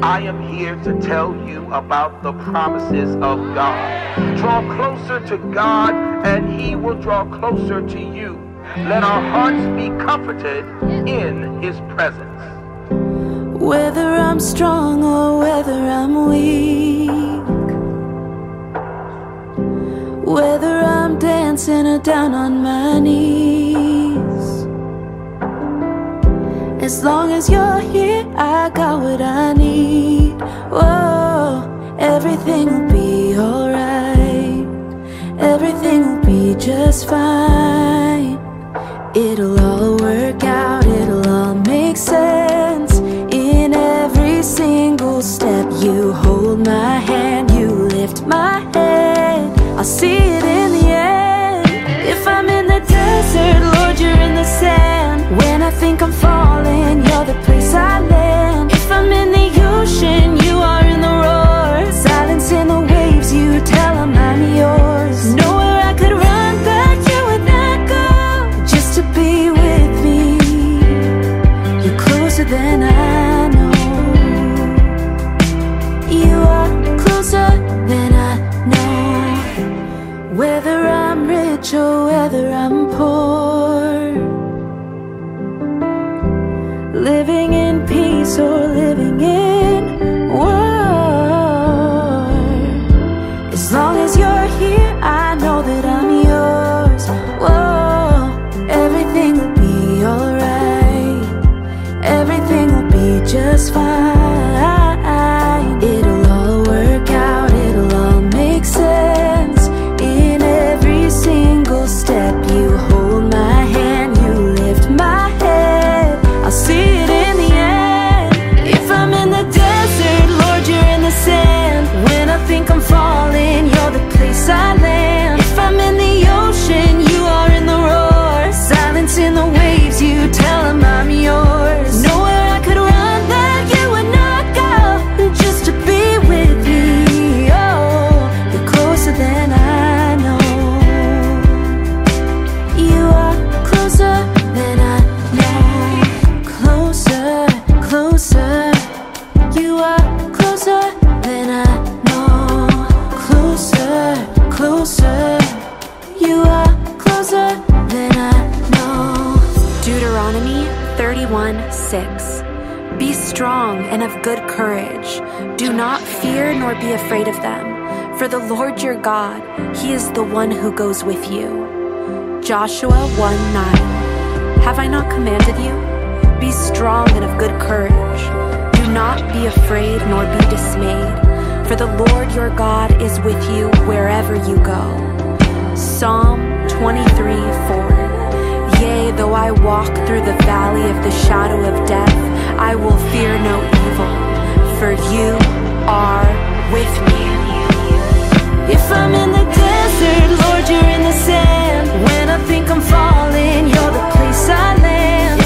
I am here to tell you about the promises of God. Draw closer to God and He will draw closer to you. Let our hearts be comforted in His presence. Whether I'm strong or whether I'm weak, whether I'm dancing or down on my knees, as long as you're here, I got what I need. Whoa, everything will be alright. Everything will be just fine. It'll all work out, it'll all make sense. In every single step, you hold my hand, you lift my head. I'll see it in the end. If I'm in the desert, Lord, you're in the sand. When I think I'm falling, you're the place I land. If I'm in the ocean, you are in the roar. Silence in the waves, you tell them I'm yours. Nowhere I could run back, you would not go. Just to be with me, you're closer than I know. You are closer than I know. Whether I'm rich or whether I'm poor, living in peace or living in war, as long as you're here, I know that I'm yours. Whoa, everything will be alright. Everything will be just fine. It'll all work out, it'll all make sense. In every single step, you hold my hand, you lift my head. I'll see it in the end. If I'm in the desert, Lord, you're in the sand. When I think I'm falling, you're the place I land. If I'm in the ocean, you are in the roar. Silence in the waves, you tell them I'm yours. Nowhere I could run that you would not go. Just to be with me, oh, you're closer than I know. You are closer than I know. Closer, closer. You are closer than I know. Closer, closer. You are closer than I know. Deuteronomy 31:6. Be strong and of good courage. Do not fear nor be afraid of them. For the Lord your God, He is the one who goes with you. Joshua 1:9. Have I not commanded you? Be strong and of good courage. Do not be afraid nor be dismayed. For the Lord your God is with you wherever you go. Psalm 23:4. Yea, though I walk through the valley of the shadow of death, I will fear no evil, for you are with me. If I'm in the desert, Lord, you're in the sand. When I think I'm falling, you're the place I land.